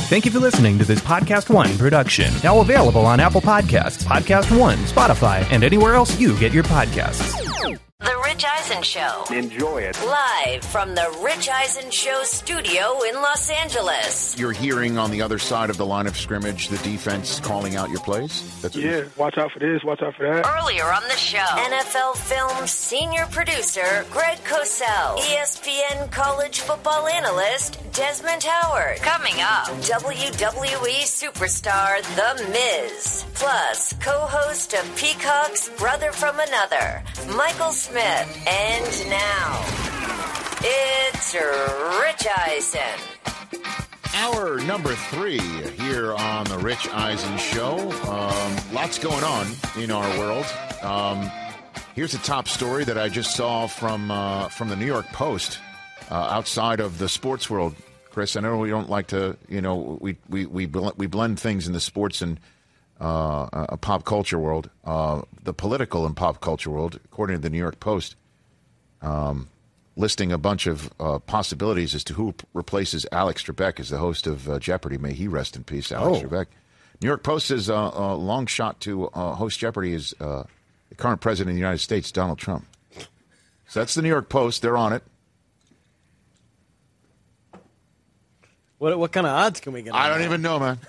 Thank you for listening to this Podcast One production. Now available on Apple Podcasts, Podcast One, Spotify, and anywhere else you get your podcasts. The Rich Eisen Show. Enjoy it. Live from the Rich Eisen Show studio in Los Angeles. You're hearing on the other side of the line of scrimmage the defense calling out your plays? Watch out for this, watch out for that. Earlier on the show, NFL Films senior producer Greg Cosell, ESPN college football analyst Desmond Howard. Coming up, WWE superstar The Miz. Plus, co-host of Peacock's Brother from Another, Michael Smith. And now, it's Rich Eisen. Hour number 3 here on the Rich Eisen Show. Lots going on in our world. Here's a top story that I just saw from the New York Post outside of the sports world. Chris, I know we don't like to, we blend things in the sports and a pop culture world, the political and pop culture world, according to the New York Post, listing a bunch of possibilities as to who replaces Alex Trebek as the host of Jeopardy. May he rest in peace, Alex Trebek. New York Post says a long shot to host Jeopardy is the current president of the United States, Donald Trump. So that's the New York Post. They're on it. What kind of odds can we get? I don't even know, man.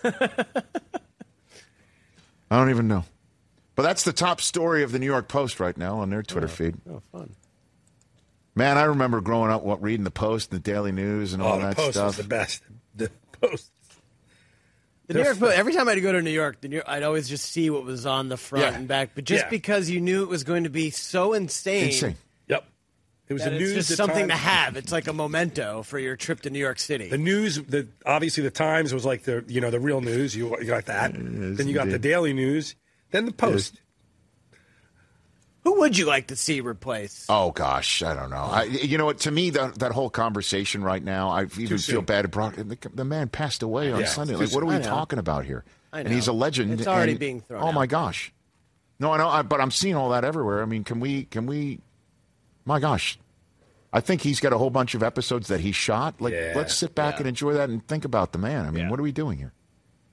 I don't even know. But that's the top story of the New York Post right now on their Twitter feed. Oh, fun. Man, I remember growing up reading the Post, the Daily News, and all that Post stuff. Was the best. The Post. The New York Post, every time I'd go to New York, I'd always just see what was on the front and back. But just because you knew it was going to be so insane. Yep. It was the news. It's just something to have. It's like a memento for your trip to New York City. The news, obviously the Times was like the real news. You got that. Then you got the Daily News. Then the Post. Who would you like to see replace? Oh, gosh, I don't know. You know what? To me, that whole conversation right now, I even feel bad. The man passed away on Sunday. Like, what are we talking about here? I know. And he's a legend. It's already being thrown out. my gosh. No, I know, but I'm seeing all that everywhere. I mean, can we? My gosh. I think he's got a whole bunch of episodes that he shot. Let's sit back and enjoy that and think about the man. I mean, what are we doing here?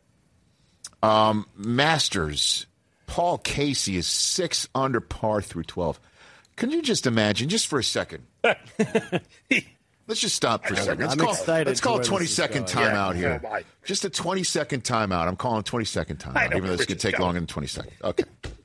Masters. Paul Casey is 6 under par through 12. Can you just imagine, just for a second? Let's just stop for a second. Let's call a 20-second timeout here. Just a 20-second timeout. I'm calling a 20-second timeout, even though this could take longer than 20 seconds. Okay.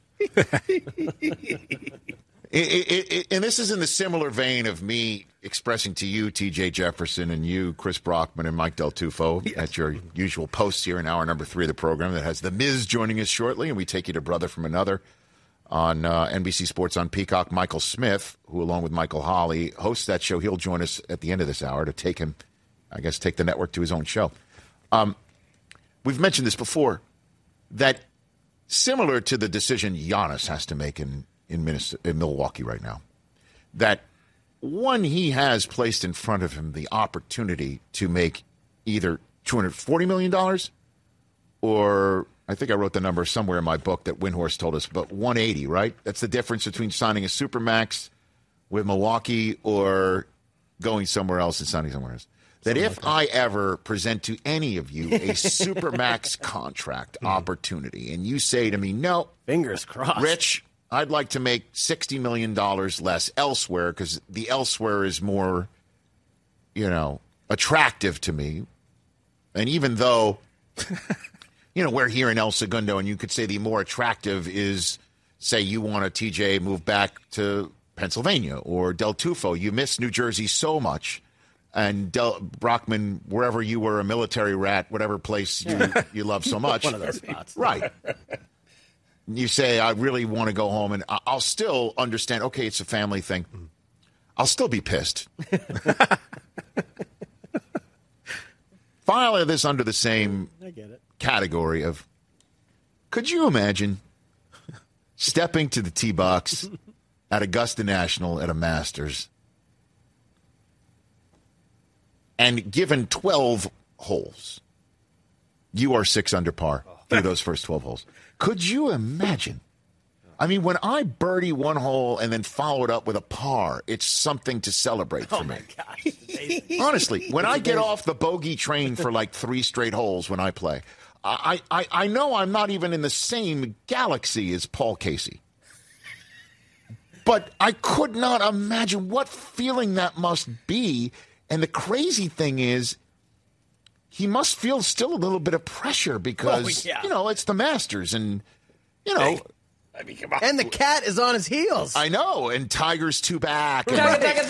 And this is in the similar vein of me expressing to you, T.J. Jefferson, and you, Chris Brockman, and Mike Del Tufo, at your usual posts here in hour number 3 of the program that has The Miz joining us shortly, and we take you to Brother from Another on NBC Sports on Peacock. Michael Smith, who along with Michael Holley hosts that show, he'll join us at the end of this hour to take the network to his own show. We've mentioned this before, that similar to the decision Giannis has to make in Milwaukee right now, that one, he has placed in front of him the opportunity to make either $240 million or I think I wrote the number somewhere in my book that Windhorst told us, but 180, right? That's the difference between signing a Supermax with Milwaukee or going somewhere else and signing somewhere else. That if I ever present to any of you a Supermax contract opportunity and you say to me, no, fingers crossed, Rich, I'd like to make $60 million less elsewhere because the elsewhere is more, attractive to me. And even though, we're here in El Segundo and you could say the more attractive is, say, you want a TJ move back to Pennsylvania or Del Tufo. You miss New Jersey so much. And Brockman, wherever you were a military rat, whatever place you love so much. One of those spots. Right. You say, I really want to go home, and I'll still understand, okay, it's a family thing. I'll still be pissed. File this under the same category of, could you imagine stepping to the tee box at Augusta National at a Masters and given 12 holes, you are 6 under par through those first 12 holes. Could you imagine I mean, when I birdie one hole and then follow it up with a par, it's something to celebrate for me. Oh, my gosh. Honestly, when I get off the bogey train for like 3 straight holes when I play, I know I'm not even in the same galaxy as Paul Casey. But I could not imagine what feeling that must be. And the crazy thing is, he must feel still a little bit of pressure because, it's the Masters and, I mean, come on. And the cat is on his heels. I know, and Tiger's too back. And,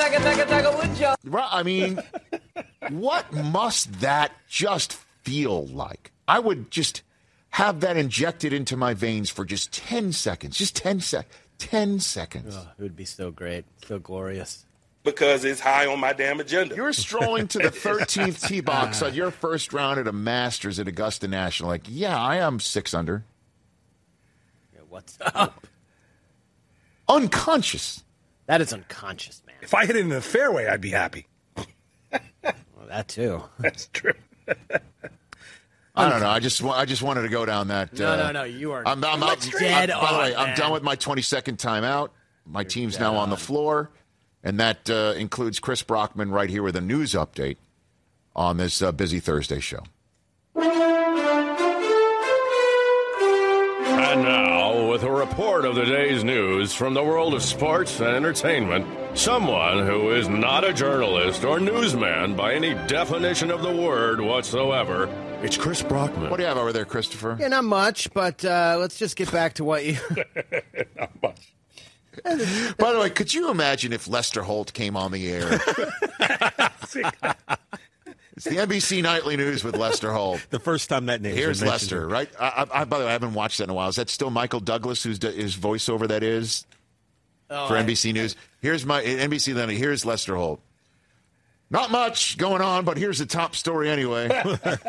I mean, what must that just feel like? I would just have that injected into my veins for just 10 seconds. Just 10 seconds. 10 seconds. Oh, it would be so great. So glorious. Because it's high on my damn agenda. You're strolling to the 13th tee box on your first round at a Masters at Augusta National. Like, yeah, I am 6 under. What's up? Unconscious. That is unconscious, man. If I hit it in the fairway, I'd be happy. Well, that too. That's true. I don't know. I just wanted to go down that. No. You are. I'm dead by the way, on, I'm done with my 20-second timeout. My team's now on the floor, and that includes Chris Brockman right here with a news update on this busy Thursday show. And now, with a report of the day's news from the world of sports and entertainment, someone who is not a journalist or newsman by any definition of the word whatsoever, it's Chris Brockman. What do you have over there, Christopher? Yeah, not much, but let's just get back to what you... Not much. By the way, could you imagine if Lester Holt came on the air? It's the NBC Nightly News with Lester Holt. The first time that name. Here's Lester, right? By the way, I haven't watched that in a while. Is that still Michael Douglas, whose voiceover that is for NBC News? Here's my NBC Nightly. Here's Lester Holt. Not much going on, but here's the top story anyway. That's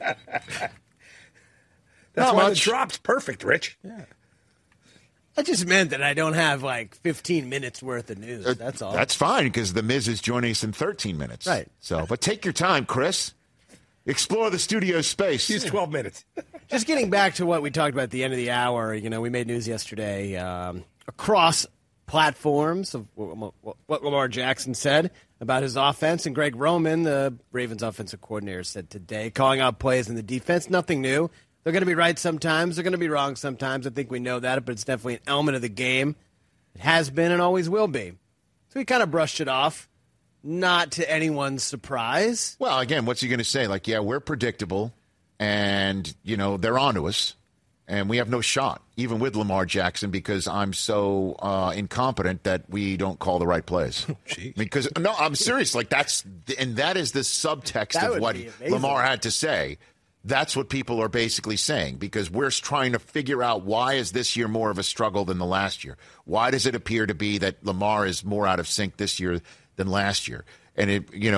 Not why much. the drop's perfect, Rich. Yeah. I just meant that I don't have like 15 minutes worth of news. That's all. That's fine because The Miz is joining us in 13 minutes. Right. So, but take your time, Chris. Explore the studio space. He's 12 minutes. Just getting back to what we talked about at the end of the hour, we made news yesterday across platforms of what Lamar Jackson said about his offense. And Greg Roman, the Ravens offensive coordinator, said today, calling out plays in the defense, nothing new. They're going to be right sometimes. They're going to be wrong sometimes. I think we know that, but it's definitely an element of the game. It has been and always will be. So he kind of brushed it off, not to anyone's surprise. Well, again, what's he going to say? Like, yeah, we're predictable, and, they're onto us, and we have no shot, even with Lamar Jackson, because I'm so incompetent that we don't call the right plays. Because, no, I'm serious. Like, that is the subtext of what Lamar had to say. That's what people are basically saying, because we're trying to figure out why is this year more of a struggle than the last year? Why does it appear to be that Lamar is more out of sync this year than last year? And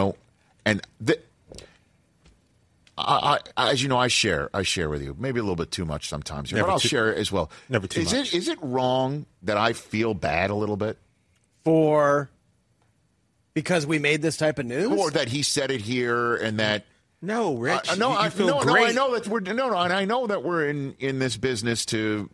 as you know, I share with you, maybe a little bit too much sometimes, but I'll share as well. Never too much. Is it wrong that I feel bad a little bit? Because we made this type of news? Or that he said it here and that. No, Rich. I know that we're in this business to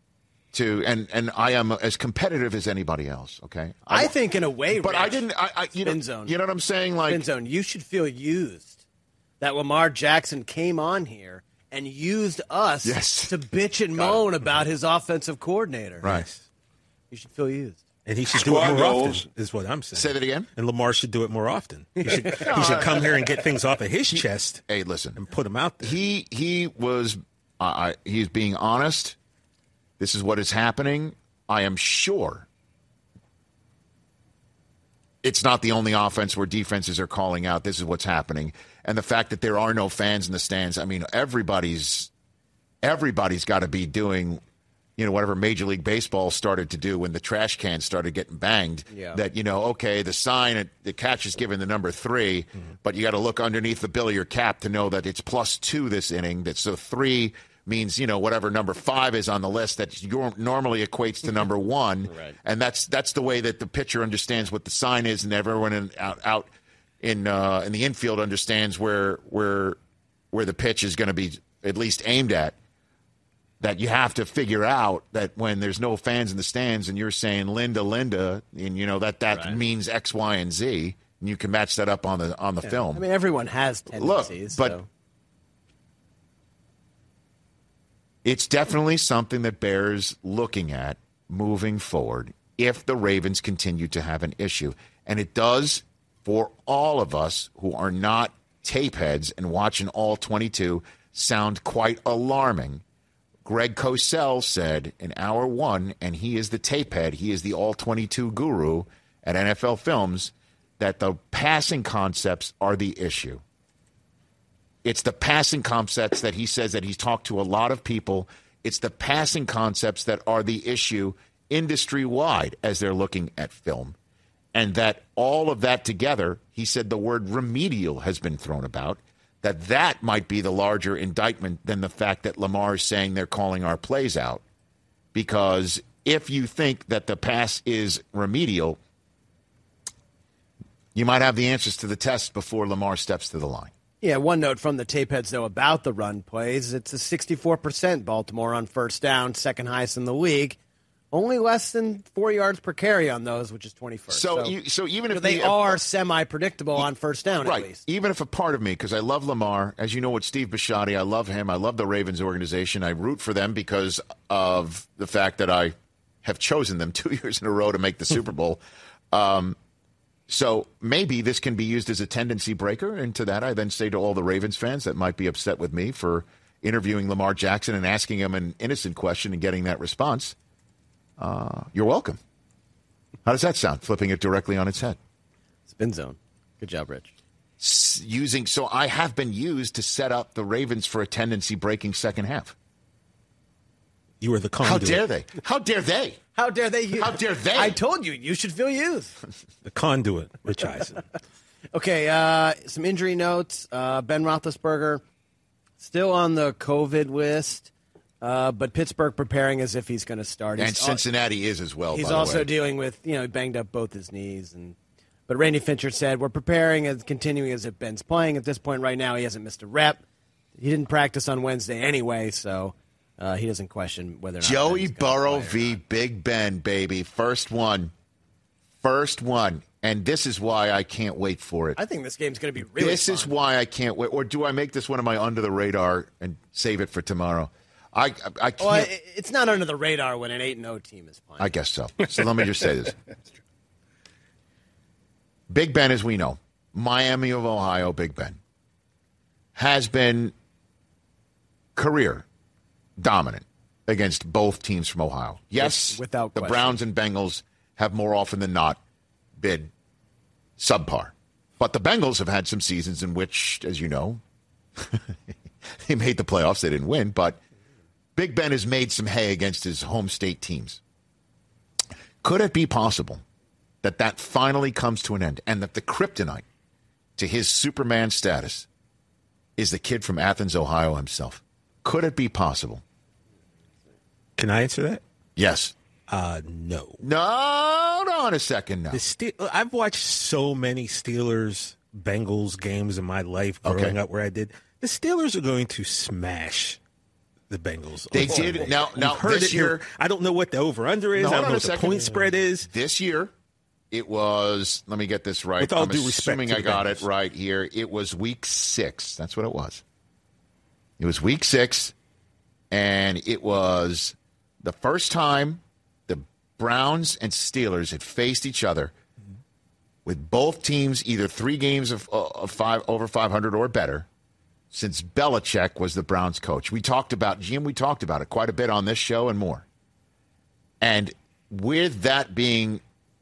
I am as competitive as anybody else. Okay, I think in a way, but Rich, I didn't. Spin zone. You know what I'm saying? Like Spin zone. You should feel used that Lamar Jackson came on here and used us to bitch and moan about his offensive coordinator. Right. You should feel used. And he should do it more often, is what I'm saying. Say that again? And Lamar should do it more often. He should come here and get things off of his chest. Hey, listen. And put them out there. He's being honest. This is what is happening. I am sure it's not the only offense where defenses are calling out. This is what's happening. And the fact that there are no fans in the stands, I mean, everybody's got to be doing whatever Major League Baseball started to do when the trash cans started getting banged, that, okay, the sign, the catch is given the number 3, but you got to look underneath the bill of your cap to know that it's +2 this inning. So 3 means, whatever number 5 is on the list that normally equates to number 1. Right. And that's the way that the pitcher understands what the sign is, and everyone out in the infield understands where the pitch is going to be at least aimed at. that you have to figure out that when there's no fans in the stands and you're saying Linda, and that means X, Y, and Z, and you can match that up on the film. I mean, everyone has tendencies. But it's definitely something that bears looking at moving forward if the Ravens continue to have an issue. And it does for all of us who are not tape heads and watching all 22 sound quite alarming. Greg Cosell said in hour one, and he is the tape head, he is the all-22 guru at NFL Films, that the passing concepts are the issue. It's the passing concepts that he says that he's talked to a lot of people. It's the passing concepts that are the issue industry-wide as they're looking at film. And that all of that together, he said the word remedial has been thrown about, that might be the larger indictment than the fact that Lamar is saying they're calling our plays out. Because if you think that the pass is remedial, you might have the answers to the test before Lamar steps to the line. Yeah, one note from the tape heads, though, about the run plays. It's a 64% Baltimore on first down, second highest in the league. Only less than 4 yards per carry on those, which is 21st. So even if they are semi-predictable on first down, right, at least. Even if a part of me, because I love Lamar, as you know with Steve Bisciotti, I love him. I love the Ravens organization. I root for them because of the fact that I have chosen them 2 years in a row to make the Super Bowl. So maybe this can be used as a tendency breaker. And to that, I then say to all the Ravens fans that might be upset with me for interviewing Lamar Jackson and asking him an innocent question and getting that response, you're welcome. How does that sound? Flipping it directly on its head. Spin zone. Good job, Rich. So I have been used to set up the Ravens for a tendency breaking second half. You were the conduit. How dare they? How dare they? How dare they? How dare they? I told you, you should feel used. The conduit, Rich Eisen. Okay, some injury notes. Ben Roethlisberger still on the COVID list. But Pittsburgh preparing as if he's going to start. And Cincinnati is as well. He's by the also way. dealing with, banged up both his knees. But Randy Fincher said, we're preparing and continuing as if Ben's playing. At this point right now, he hasn't missed a rep. He didn't practice on Wednesday anyway, so he doesn't question whether or not Joey Burrow v. Big Ben, baby. First one. And this is why I can't wait for it. I think this game's going to be really This fun. is why I can't wait. Or do I make this one of my under the radar and save it for tomorrow? I can't. Well, it's not under the radar when an 8-0 team is playing. I guess so. So let me just say this. Big Ben, as we know, Miami of Ohio, Big Ben, has been career dominant against both teams from Ohio. Yes, without the question. Browns and Bengals have more often than not been subpar. But the Bengals have had some seasons in which, as you know, they made the playoffs. They didn't win, but Big Ben has made some hay against his home state teams. Could it be possible that finally comes to an end and that the kryptonite to his Superman status is the kid from Athens, Ohio himself? Could it be possible? Can I answer that? Yes. No. No, hold on a second now. I've watched so many Steelers-Bengals games in my life growing up where I did. The Steelers are going to smash the Bengals. They did. Now this year, I don't know what the over-under is. I don't know what the point spread is. This year, it was, let me get this right. With all I'm due respect assuming to I the got Bengals. it right here. It was week 6. That's what it was. It was week 6, and it was the first time the Browns and Steelers had faced each other with both teams either 3 games of over 500 or better since Belichick was the Browns coach. We talked about it quite a bit on this show and more. And with that being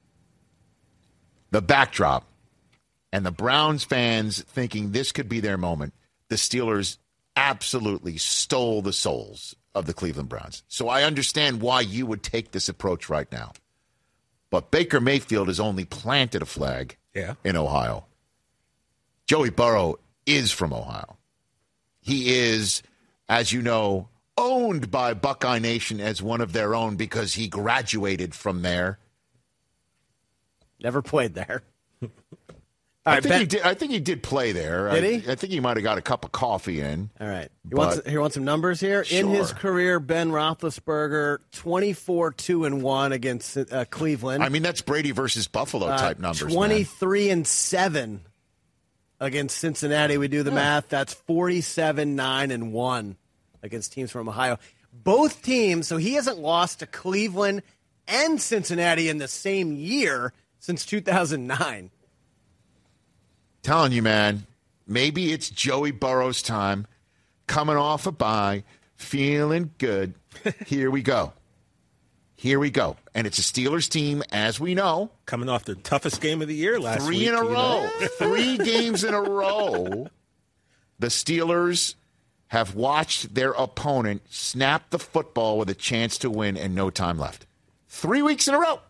the backdrop and the Browns fans thinking this could be their moment, the Steelers absolutely stole the souls of the Cleveland Browns. So I understand why you would take this approach right now. But Baker Mayfield has only planted a flag in Ohio. Joey Burrow is from Ohio. He is, as you know, owned by Buckeye Nation as one of their own because he graduated from there. Never played there. All I right, think he did play there. Did he? I think he might have got a cup of coffee in. All right. You want some numbers here? Sure. In his career, Ben Roethlisberger, 24-2-1 against Cleveland. I mean, that's Brady versus Buffalo type numbers. 23-7 against Cincinnati. We do the math. That's 47-9-1 against teams from Ohio. Both teams, so he hasn't lost to Cleveland and Cincinnati in the same year since 2009. Telling you, man, maybe it's Joey Burrow's time, coming off a bye, feeling good. Here we go. And it's a Steelers team, as we know. Coming off the toughest game of the year last week. 3 in a row. 3 games in a row. The Steelers have watched their opponent snap the football with a chance to win and no time left. 3 weeks in a row.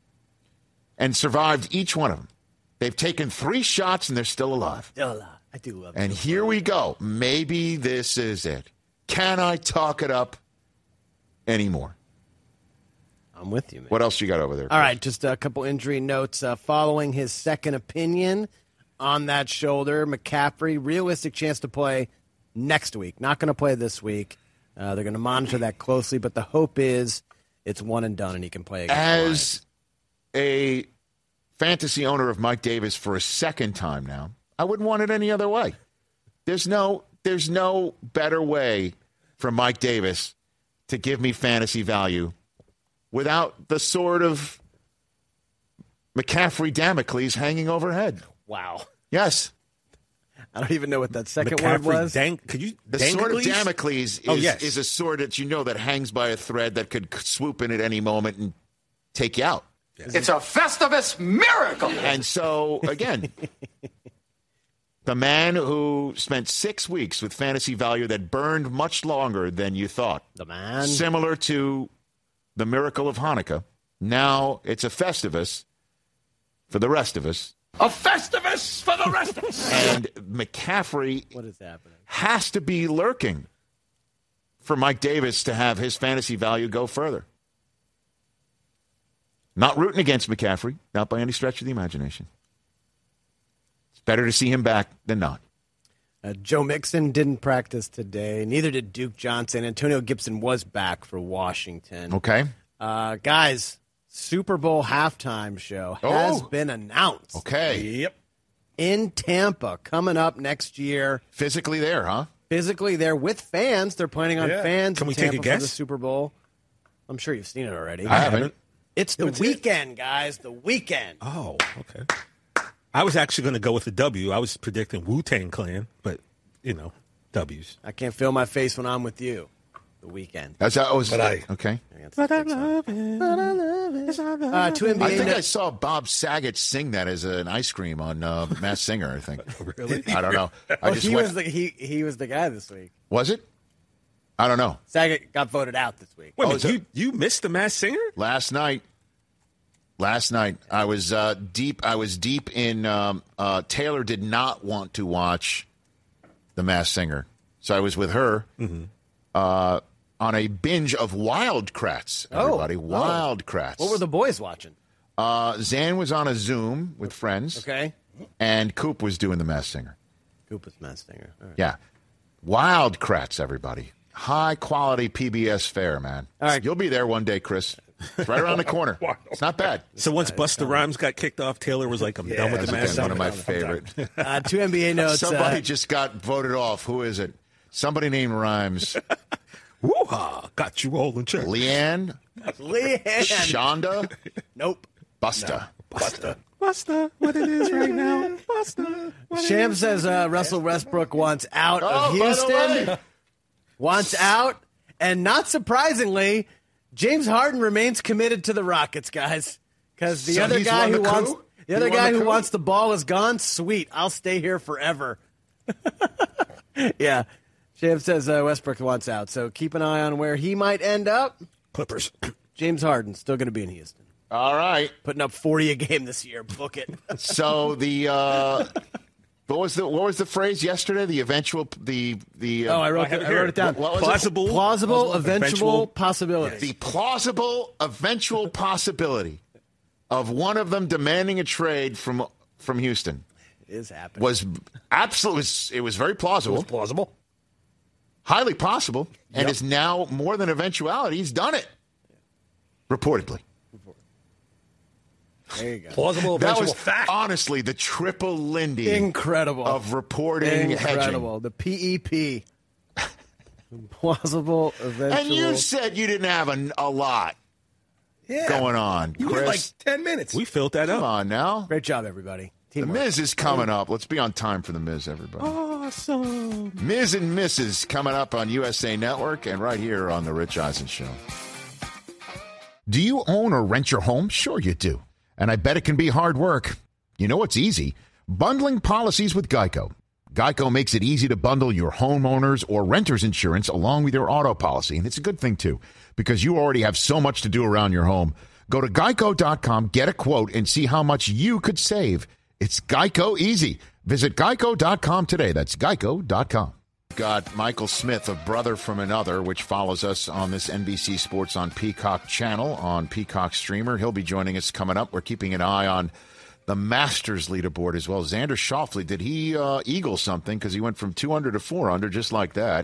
And survived each one of them. They've taken 3 shots and they're still alive. Still alive. I do love it. And here we go. Maybe this is it. Can I talk it up anymore? I'm with you, man. What else you got over there, Chris? All right, just a couple injury notes. Following his second opinion on that shoulder, McCaffrey, realistic chance to play next week. Not going to play this week. They're going to monitor that closely, but the hope is it's one and done and he can play against As a fantasy owner of Mike Davis for a second time now, I wouldn't want it any other way. There's no better way for Mike Davis to give me fantasy value without the sword of McCaffrey Damocles hanging overhead. Wow. Yes. I don't even know what that second McCaffrey word was. The sword of Damocles is a sword that you know that hangs by a thread that could swoop in at any moment and take you out. It's a Festivus miracle. And so, again, the man who spent 6 weeks with fantasy value that burned much longer than you thought. The man. Similar to the miracle of Hanukkah. Now it's a Festivus for the rest of us. A Festivus for the rest of us. And McCaffrey What is happening? has to be lurking for Mike Davis to have his fantasy value go further. Not rooting against McCaffrey, not by any stretch of the imagination. It's better to see him back than not. Joe Mixon didn't practice today. Neither did Duke Johnson. Antonio Gibson was back for Washington. Okay. Guys, Super Bowl halftime show has been announced. Okay. Yep. In Tampa, coming up next year. Physically there, huh? Physically there with fans. They're planning on fans Can we in Tampa take a guess? for the Super Bowl. I'm sure you've seen it already. I haven't. It's the weekend, guys. The weekend. Oh, okay. I was actually going to go with a W. I was predicting Wu-Tang Clan, but, W's. I can't feel my face when I'm with you. The weekend. That's how it was. But okay. But I love it. But I love it. Two NBA I think I saw Bob Saget sing that as an ice cream on Masked Singer, I think. Really? I don't know. he was the guy this week. Was it? I don't know. Saget got voted out this week. Wait a minute, you missed the Masked Singer? Last night, I was deep. I was deep in. Taylor did not want to watch the Masked Singer, so I was with her on a binge of Wild Kratts. Everybody, Wild Kratts. What were the boys watching? Zan was on a Zoom with friends. Okay. And Coop was doing the Masked Singer. Coop was Masked Singer. All right. Yeah, Wild Kratts. Everybody, high quality PBS fare, man. All right, you'll be there one day, Chris. It's right around the corner. It's not bad. So once Busta Rhymes got kicked off, Taylor was like, I'm done with the Masked Singer. One of my favorite. Two NBA notes. Somebody just got voted off. Who is it? Somebody named Rhymes. Woo-ha! Got you all in check. Leanne? Shonda? Nope. Busta. Busta, what it is right now. Busta. Sham says Russell Westbrook wants out of Houston. Wants out. And not surprisingly, James Harden remains committed to the Rockets, guys. Because the other guy who wants the ball is gone. Sweet. I'll stay here forever. Yeah. Sham says Westbrook wants out. So keep an eye on where he might end up. Clippers. James Harden still going to be in Houston. All right. Putting up 40 a game this year. Book it. So the what was the phrase yesterday? The eventual I wrote it down. What was it? Plausible eventual possibility. The plausible eventual possibility of one of them demanding a trade from Houston. is happening. Was absolutely. It was very plausible. It was plausible. Highly possible, and it's now more than eventuality. He's done it, reportedly. There you go. Plausible, that was fact. Honestly the triple Lindy incredible of reporting. Incredible. Hedging. The PEP. Plausible, eventual. And you said you didn't have a lot going on, You Chris. had like 10 minutes. We filled that up. Come on now. Great job, everybody. Teamwork. The Miz is coming up. Let's be on time for The Miz, everybody. Awesome. Miz and Mrs. coming up on USA Network and right here on The Rich Eisen Show. Do you own or rent your home? Sure you do. And I bet it can be hard work. You know what's easy? Bundling policies with Geico. Geico makes it easy to bundle your homeowners or renters insurance along with your auto policy. And it's a good thing, too, because you already have so much to do around your home. Go to geico.com, get a quote, and see how much you could save. It's Geico easy. Visit geico.com today. That's geico.com. Got Michael Smith of Brother from Another, which follows us on this NBC Sports on Peacock channel, on Peacock Streamer. He'll be joining us coming up. We're keeping an eye on the Masters leaderboard as well. Xander Schauffele, did he eagle something? Because he went from 2 under to 4 under just like that.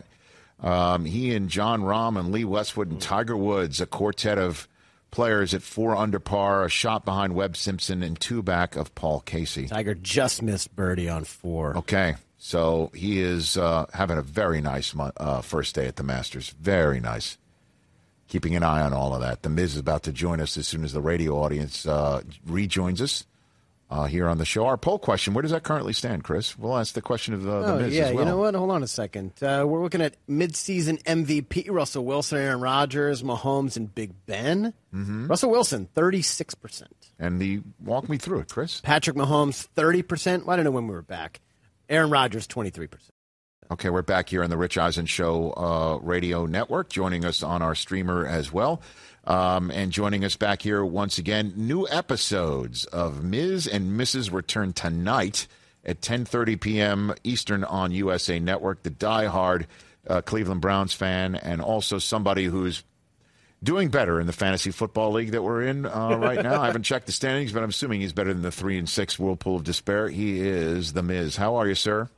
He and John Rahm and Lee Westwood and Tiger Woods, a quartet of players at 4 under par, a shot behind Webb Simpson and 2 back of Paul Casey. Tiger just missed birdie on 4. Okay, so he is having a very nice first day at the Masters. Very nice. Keeping an eye on all of that. The Miz is about to join us as soon as the radio audience rejoins us here on the show. Our poll question, where does that currently stand, Chris? We'll ask the question of the Miz as well. You know what? Hold on a second. We're looking at midseason MVP, Russell Wilson, Aaron Rodgers, Mahomes, and Big Ben. Mm-hmm. Russell Wilson, 36%. And walk me through it, Chris. Patrick Mahomes, 30%. I don't know when we were back. Aaron Rodgers, 23%. Okay, we're back here on the Rich Eisen Show radio network, joining us on our streamer as well. And joining us back here once again, new episodes of Ms. and Mrs. return tonight at 10:30 p.m. Eastern on USA Network. The diehard Cleveland Browns fan and also somebody who's doing better in the fantasy football league that we're in right now. I haven't checked the standings, but I'm assuming he's better than the 3-6 whirlpool of despair. He is the Miz. How are you, sir?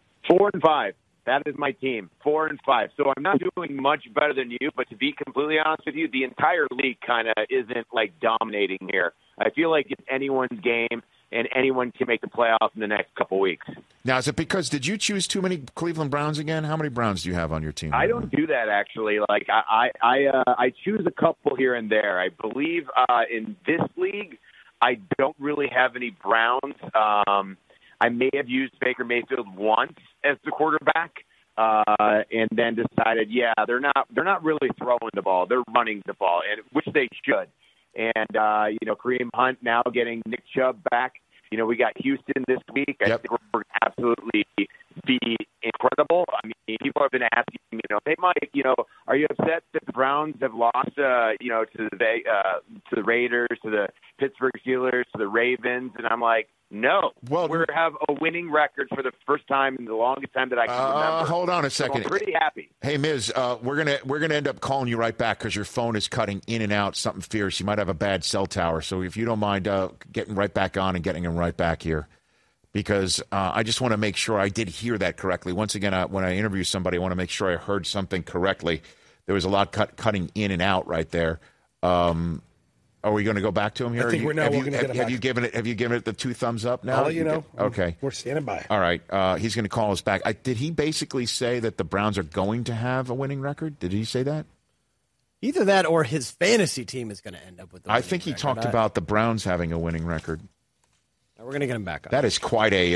4-5. That is my team, 4-5. So I'm not doing much better than you, but to be completely honest with you, the entire league kind of isn't like dominating here. I feel like it's anyone's game, and anyone can make the playoffs in the next couple weeks. Now, is it because did you choose too many Cleveland Browns again? How many Browns do you have on your team? I don't do that actually. Like I choose a couple here and there. I believe in this league, I don't really have any Browns. I may have used Baker Mayfield once as the quarterback, and then decided, they're not really throwing the ball; they're running the ball, and which they should. And Kareem Hunt now getting Nick Chubb back. We got Houston this week. I think we're going to absolutely be incredible. I mean, people have been asking, they might, are you upset that the Browns have lost, to the Raiders, to the Pittsburgh Steelers, to the Ravens? And I'm like, no. Well, we have a winning record for the first time in the longest time that I can remember. Hold on a second. So I'm pretty happy. Hey, Miz, we're gonna end up calling you right back because your phone is cutting in and out. Something fierce. You might have a bad cell tower. So if you don't mind getting right back on and getting him right back here, because I just want to make sure I did hear that correctly. Once again, when I interview somebody, I want to make sure I heard something correctly. There was a lot cutting in and out right there. Are we going to go back to him here? I think we're going to get him back. Have you given it the 2 thumbs up now? I'll let you know. Okay. We're standing by. All right. He's going to call us back. Did he basically say that the Browns are going to have a winning record? Did he say that? Either that or his fantasy team is going to end up with the winning I think he record. talked about the Browns having a winning record. We're going to get him back on. That is quite a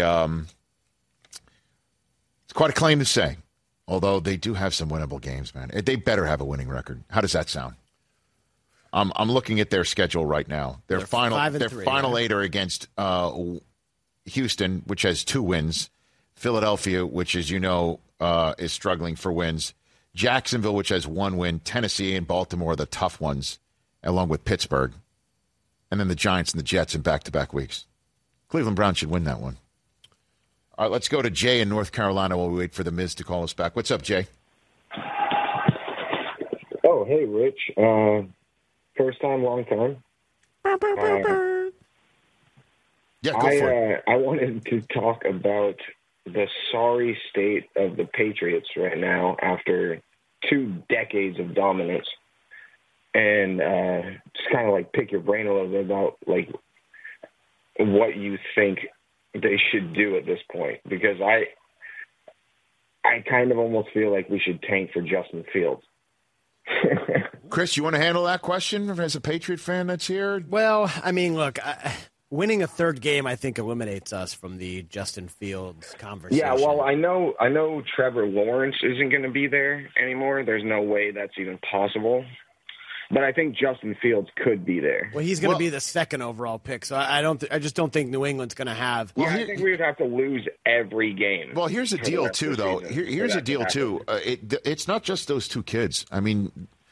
it's quite a claim to say. Although they do have some winnable games, man. They better have a winning record. How does that sound? I'm looking at their schedule right now. Their final 8 are against Houston, which has 2 wins. Philadelphia, which, as you know, is struggling for wins. Jacksonville, which has 1 win. Tennessee and Baltimore are the tough ones, along with Pittsburgh. And then the Giants and the Jets in back-to-back weeks. Cleveland Browns should win that one. All right, let's go to Jay in North Carolina while we wait for the Miz to call us back. What's up, Jay? Oh, hey, Rich. First time, long time. Yeah, go for it. I wanted to talk about the sorry state of the Patriots right now after 2 decades of dominance, and just kind of like pick your brain a little bit about like what you think they should do at this point, because I kind of almost feel like we should tank for Justin Fields. Chris, you want to handle that question as a Patriot fan that's here? Well, I mean, look, winning a third game, I think, eliminates us from the Justin Fields conversation. Yeah, well, I know Trevor Lawrence isn't going to be there anymore. There's no way that's even possible. But I think Justin Fields could be there. Well, he's going to be the second overall pick, so I just don't think New England's going to have. Well, I think we would have to lose every game. Well, here's the deal, too, though. Here's the deal, too. It's not just those 2 kids. I mean,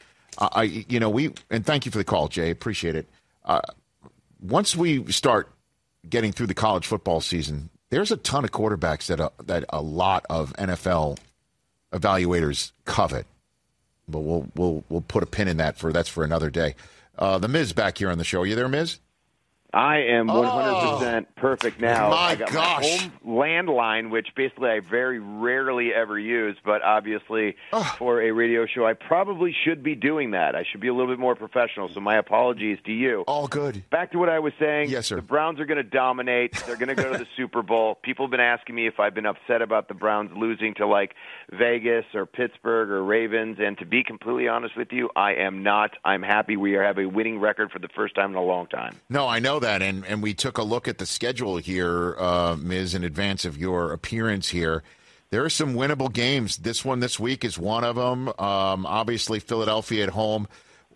and thank you for the call, Jay. Appreciate it. Once we start getting through the college football season, there's a ton of quarterbacks that a lot of NFL evaluators covet. But we'll put a pin in that that's for another day. The Miz back here on the show. Are you there, Miz? I am 100% perfect now. I got gosh. my home landline, which basically I very rarely ever use, but obviously for a radio show, I probably should be doing that. I should be a little bit more professional, so my apologies to you. All good. Back to what I was saying. Yes, sir. The Browns are going to dominate. They're going to go to the Super Bowl. People have been asking me if I've been upset about the Browns losing to, like, Vegas or Pittsburgh or Ravens, and to be completely honest with you, I am not. I'm happy we have a winning record for the first time in a long time. No, I know that, and we took a look at the schedule here, Miz, in advance of your appearance here. There are some winnable games. This one this week is one of them. Obviously, Philadelphia at home.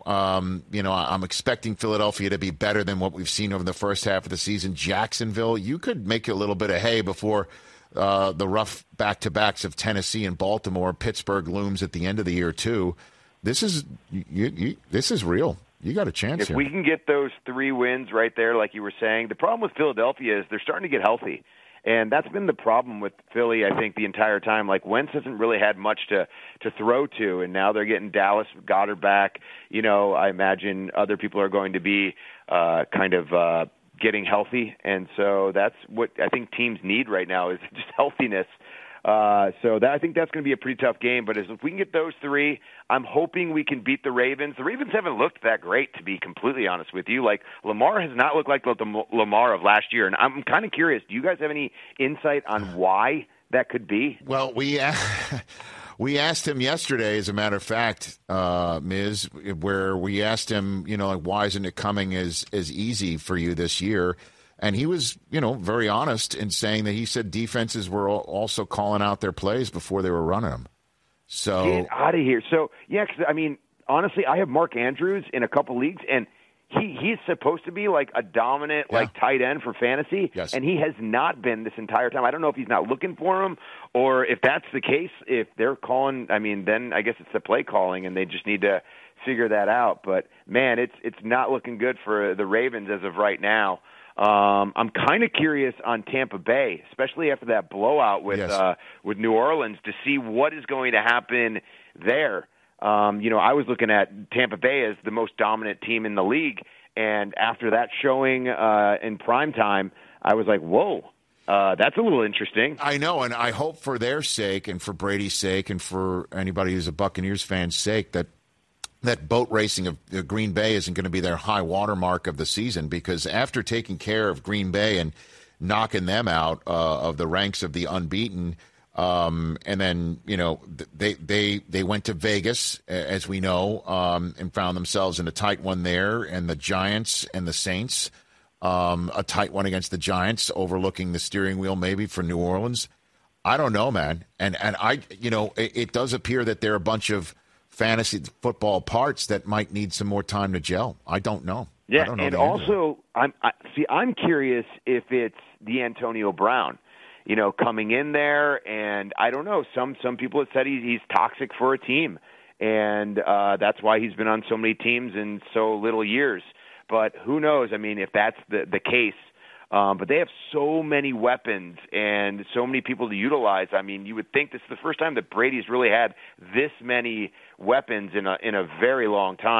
I'm expecting Philadelphia to be better than what we've seen over the first half of the season. Jacksonville, you could make a little bit of hay before the rough back-to-backs of Tennessee and Baltimore. Pittsburgh looms at the end of the year, too. This is real. You got a chance here. If we can get those 3 wins right there, like you were saying, the problem with Philadelphia is they're starting to get healthy. And that's been the problem with Philly, I think, the entire time. Like, Wentz hasn't really had much to throw to, and now they're getting Dallas Goedert back. I imagine other people are going to be getting healthy. And so that's what I think teams need right now is just healthiness. I think that's going to be a pretty tough game. But if we can get those 3, I'm hoping we can beat the Ravens. The Ravens haven't looked that great, to be completely honest with you. Like, Lamar has not looked like the Lamar of last year. And I'm kind of curious, do you guys have any insight on why that could be? Well, we asked him yesterday, as a matter of fact, Miz, where we asked him, why isn't it coming as easy for you this year? And he was, very honest in saying that he said defenses were also calling out their plays before they were running them. So get out of here. So, yeah, because, honestly, I have Mark Andrews in a couple leagues, and he's supposed to be like a dominant tight end for fantasy, yes. And he has not been this entire time. I don't know if he's not looking for him or if that's the case. If they're calling, then I guess it's the play calling, and they just need to figure that out. But, man, it's not looking good for the Ravens as of right now. I'm kind of curious on Tampa Bay, especially after that blowout with New Orleans, to see what is going to happen there. I was looking at Tampa Bay as the most dominant team in the league, and after that showing in prime time, I was like, whoa. That's a little interesting. I know, and I hope for their sake and for Brady's sake and for anybody who's a Buccaneers fan's sake that boat racing of Green Bay isn't going to be their high water mark of the season, because after taking care of Green Bay and knocking them out of the ranks of the unbeaten, and then, they went to Vegas, as we know, and found themselves in a tight one there, and the Giants and the Saints, a tight one against the Giants, overlooking the steering wheel maybe for New Orleans. I don't know, man. And it does appear that there are a bunch of fantasy football parts that might need some more time to gel. I don't know. Yeah, I don't know and also, I'm curious if it's D'Antonio Brown, coming in there, and I don't know. Some people have said he's toxic for a team, and that's why he's been on so many teams in so little years. But who knows? If that's the case. But they have so many weapons and so many people to utilize. You would think this is the first time that Brady's really had this many weapons in a very long time.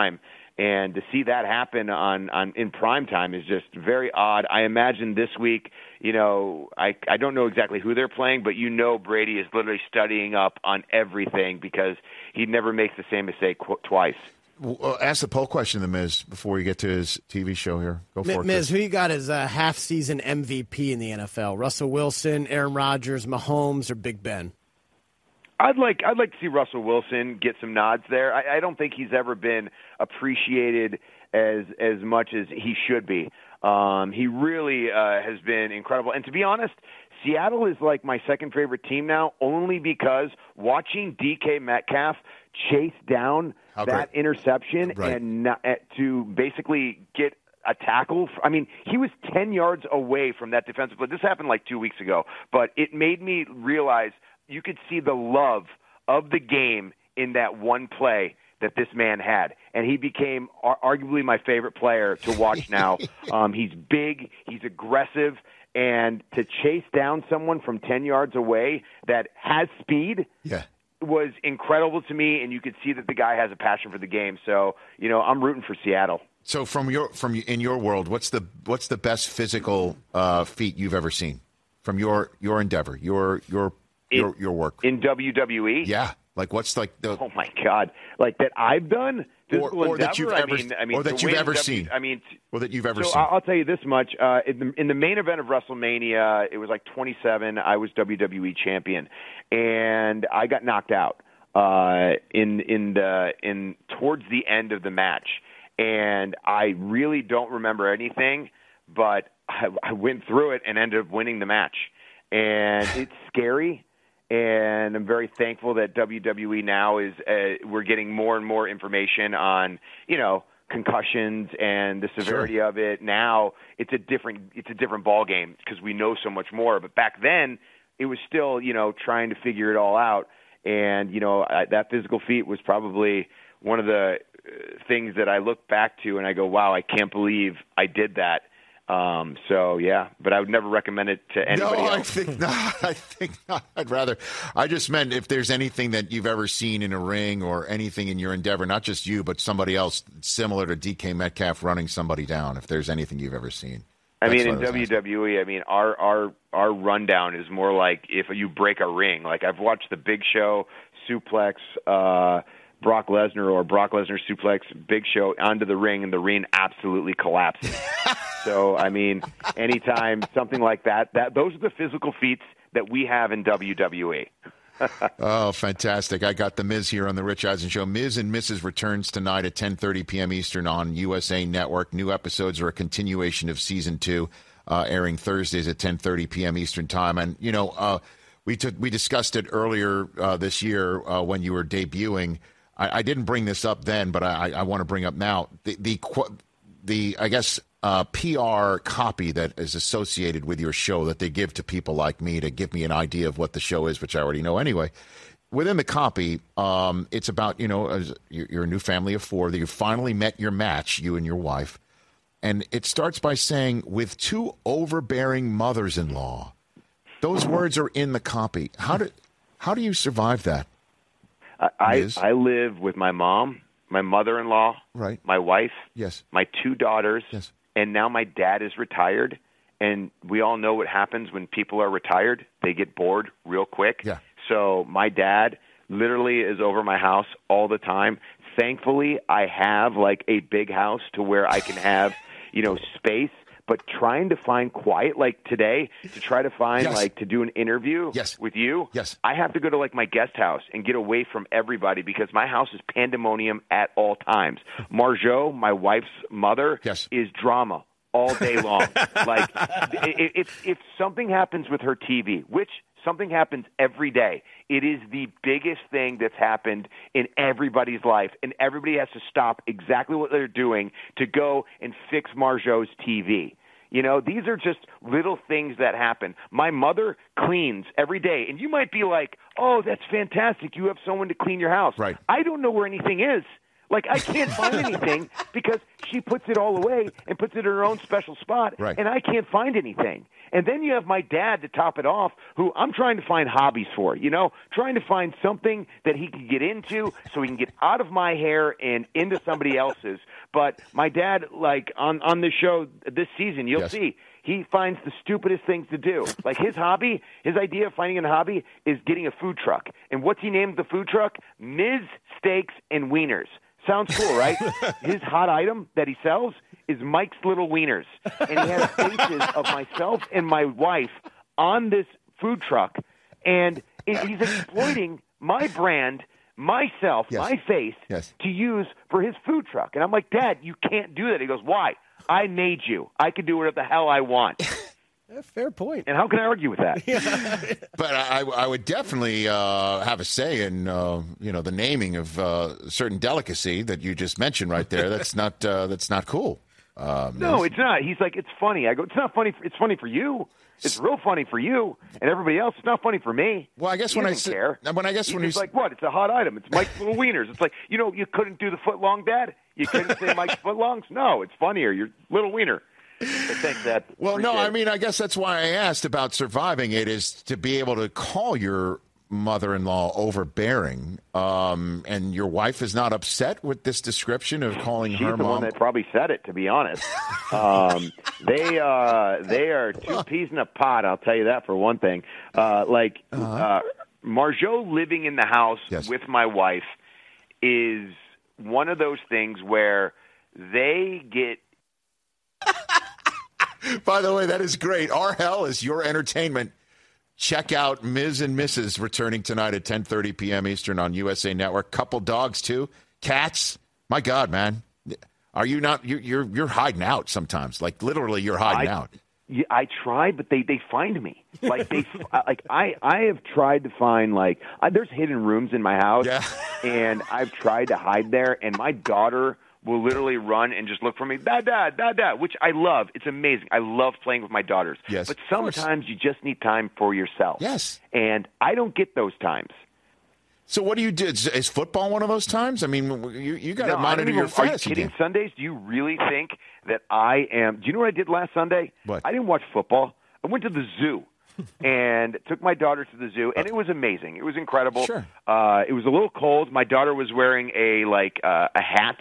And to see that happen in prime time is just very odd. I imagine this week, I don't know exactly who they're playing, but Brady is literally studying up on everything because he never makes the same mistake twice. Well, ask the poll question, The Miz, before you get to his TV show here. Go for it, Miz, who you got as half-season MVP in the NFL? Russell Wilson, Aaron Rodgers, Mahomes, or Big Ben? I'd like to see Russell Wilson get some nods there. I don't think he's ever been appreciated as much as he should be. He really has been incredible. And to be honest, Seattle is like my second favorite team now, only because watching DK Metcalf chase down that interception and to basically get a tackle. I mean, he was 10 yards away from that defensive play. This happened like 2 weeks ago, but it made me realize you could see the love of the game in that one play that this man had. And he became arguably my favorite player to watch now. He's big, he's aggressive, and to chase down someone from 10 yards away that has speed was incredible to me, and you could see that the guy has a passion for the game. So, I'm rooting for Seattle. So in your world, what's the best physical feat you've ever seen from your endeavor, your work in WWE? Yeah, like what's like the oh my God, like that I've done or that you've ever or that you've ever seen. Or that you've ever seen. I'll tell you this much: in the main event of WrestleMania, it was like 27. I was WWE champion, and I got knocked out in towards the end of the match, and I really don't remember anything, but I went through it and ended up winning the match, and it's scary. And I'm very thankful that WWE now is we're getting more and more information on, concussions and the severity of it. Now it's a different ball game because we know so much more. But back then it was still, trying to figure it all out. And, that physical feat was probably one of the things that I look back to and I go, wow, I can't believe I did that. But I would never recommend it to anybody else. I think not. I just meant if there's anything that you've ever seen in a ring or anything in your endeavor, not just you, but somebody else similar to DK Metcalf running somebody down, if there's anything you've ever seen. In WWE, our rundown is more like if you break a ring. Like I've watched the Big Show suplex, Brock Lesnar or Brock Lesnar suplex Big Show onto the ring, and the ring absolutely collapses. So, anytime something like that, those are the physical feats that we have in WWE. Oh, fantastic. I got The Miz here on The Rich Eisen Show. Miz and Mrs. returns tonight at 10:30 p.m. Eastern on USA Network. New episodes are a continuation of Season 2, airing Thursdays at 10:30 p.m. Eastern Time. And, we discussed it earlier this year when you were debuting. I didn't bring this up then, but I want to bring up now. The I guess, PR copy that is associated with your show that they give to people like me to give me an idea of what the show is, which I already know anyway. Within the copy, it's about, you're a new family of 4, that you finally met your match, you and your wife. And it starts by saying, with 2 overbearing mothers-in-law. Those words are in the copy. How do you survive that? I live with my mom, my mother-in-law, my wife, my 2 daughters, and now my dad is retired. And we all know what happens when people are retired. They get bored real quick. Yeah. So my dad literally is over my house all the time. Thankfully, I have like a big house to where I can have, space. But trying to find quiet, like today, to try to find, to do an interview with you, I have to go to, my guest house and get away from everybody because my house is pandemonium at all times. Marjo, my wife's mother, is drama all day long. If something happens with her TV, which something happens every day, it is the biggest thing that's happened in everybody's life, and everybody has to stop exactly what they're doing to go and fix Marjo's TV. These are just little things that happen. My mother cleans every day, and you might be like, oh, that's fantastic. You have someone to clean your house. Right. I don't know where anything is. Like, I can't find anything because she puts it all away and puts it in her own special spot, Right. and I can't find anything. And then you have my dad to top it off, who I'm trying to find hobbies for, trying to find something that he can get into so he can get out of my hair and into somebody else's. But my dad, like, on the show this season, you'll see, he finds the stupidest things to do. Like his idea of finding a hobby is getting a food truck. And what's he named the food truck? Ms. Steaks and Wieners. Sounds cool, right? His hot item that he sells is Mike's Little Wieners. And he has faces of myself and my wife on this food truck. And he's exploiting my brand, myself, my face, to use for his food truck. And I'm like, Dad, you can't do that. He goes, why? I made you. I can do whatever the hell I want. Fair point. And how can I argue with that? But I would definitely have a say in the naming of certain delicacy that you just mentioned right there. That's not cool. No, it's not. He's like, it's funny. I go, it's not funny. It's funny for you. It's real funny for you and everybody else. It's not funny for me. Well, I guess he's like, what? It's a hot item. It's Mike's Little Wieners. It's like, you couldn't do the footlong, Dad. You couldn't say Mike's footlongs. No, it's funnier. You're Little Wiener. Thanks, Dad. Well, no, I mean, I guess that's why I asked about surviving it, is to be able to call your mother-in-law overbearing, and your wife is not upset with this description of calling She's her the mom. one that probably said it, to be honest. They are two peas in a pod, I'll tell you that for one thing. Marjot living in the house with my wife is one of those things where they get... By the way, that is great. Our hell is your entertainment. Check out Ms. and Mrs. returning tonight at 10:30 p.m. Eastern on USA Network. Couple dogs, too. Cats. My God, man. Are you not? You're hiding out sometimes. Like, literally, you're hiding out. Yeah, I try, but they find me. Like I have tried to find there's hidden rooms in my house, and I've tried to hide there, and my daughter will literally run and just look for me, dad, which I love. It's amazing. I love playing with my daughters. Yes, but sometimes you just need time for yourself. Yes, and I don't get those times. So what do you do? Is football one of those times? I mean, you got to monitor your fantasy. Are you kidding? Game. Sundays? Do you really think that I am? Do you know what I did last Sunday? What? I didn't watch football. I went to the zoo and took my daughter to the zoo, and it was amazing. It was incredible. Sure. It was a little cold. My daughter was wearing a hat,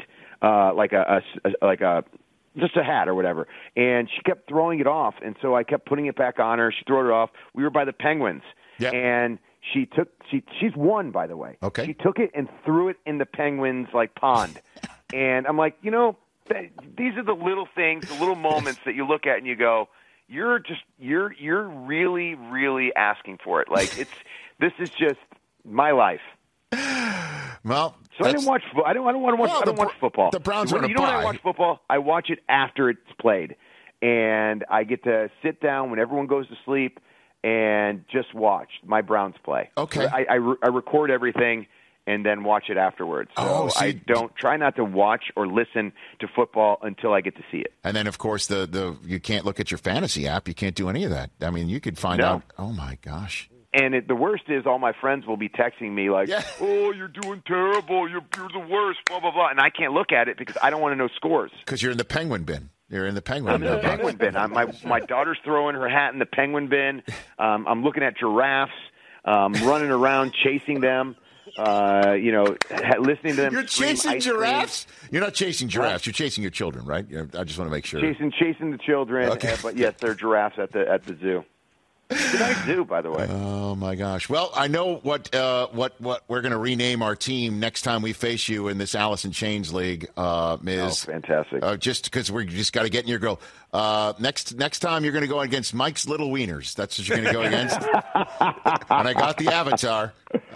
just a hat or whatever, and she kept throwing it off, and so I kept putting it back on her. She threw it off. We were by the penguins, and she's won, by the way. Okay. She took it and threw it in the penguins pond, and I'm like, these are the little things, the little moments that you look at and you go, you're really, really asking for it. This is just my life. Well, so I didn't watch. I don't want to watch. I don't watch football. The Browns are on a You know when I bye. watch football? I watch it after it's played, and I get to sit down when everyone goes to sleep and just watch my Browns play. Okay. So I record everything and then watch it afterwards. So I don't try not to watch or listen to football until I get to see it. And then, of course, the you can't look at your fantasy app. You can't do any of that. I mean, you could find out. Oh my gosh. And the worst is all my friends will be texting me oh, you're doing terrible. You're the worst, blah, blah, blah. And I can't look at it because I don't want to know scores. Because you're in the penguin bin. You're in the penguin bin. I'm in the penguin bin. My daughter's throwing her hat in the penguin bin. I'm looking at giraffes, running around chasing them, listening to them. You're chasing giraffes? You're not chasing giraffes. You're chasing your children, right? I just want to make sure. Chasing the children. Okay. But, yes, they're giraffes at the zoo. It's a nice zoo, by the way. Oh my gosh! Well, I know what we're going to rename our team next time we face you in this Alice in Chains League, Ms. Oh, fantastic! Just because we just got to get in your go. Next time you're going to go against Mike's Little Wieners. That's what you're going to go against. And I got the avatar.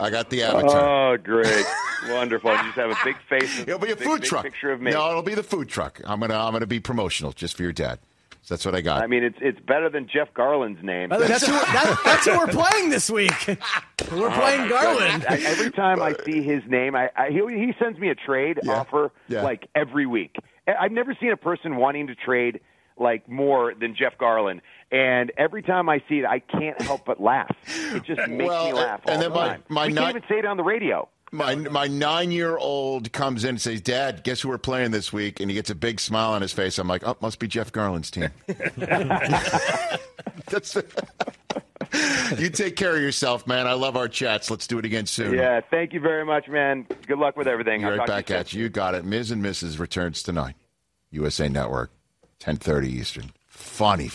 Oh, great! Wonderful! You just have a big face. It'll be a food truck. Picture of me. No, it'll be the food truck. I'm gonna be promotional just for your dad. So that's what I got. I mean, it's better than Jeff Garland's name. That's who we're playing this week. We're playing Garland. Every time I see his name, he sends me a trade offer every week. I've never seen a person wanting to trade more than Jeff Garland. And every time I see it, I can't help but laugh. It just makes me laugh all the time. We can't even say it on the radio. My 9-year-old comes in and says, "Dad, guess who we're playing this week?" And he gets a big smile on his face. I'm like, "Oh, must be Jeff Garland's team." You take care of yourself, man. I love our chats. Let's do it again soon. Yeah, thank you very much, man. Good luck with everything. Be right back at you. You got it. Ms. and Mrs. returns tonight. USA Network, 10:30 Eastern. Funny.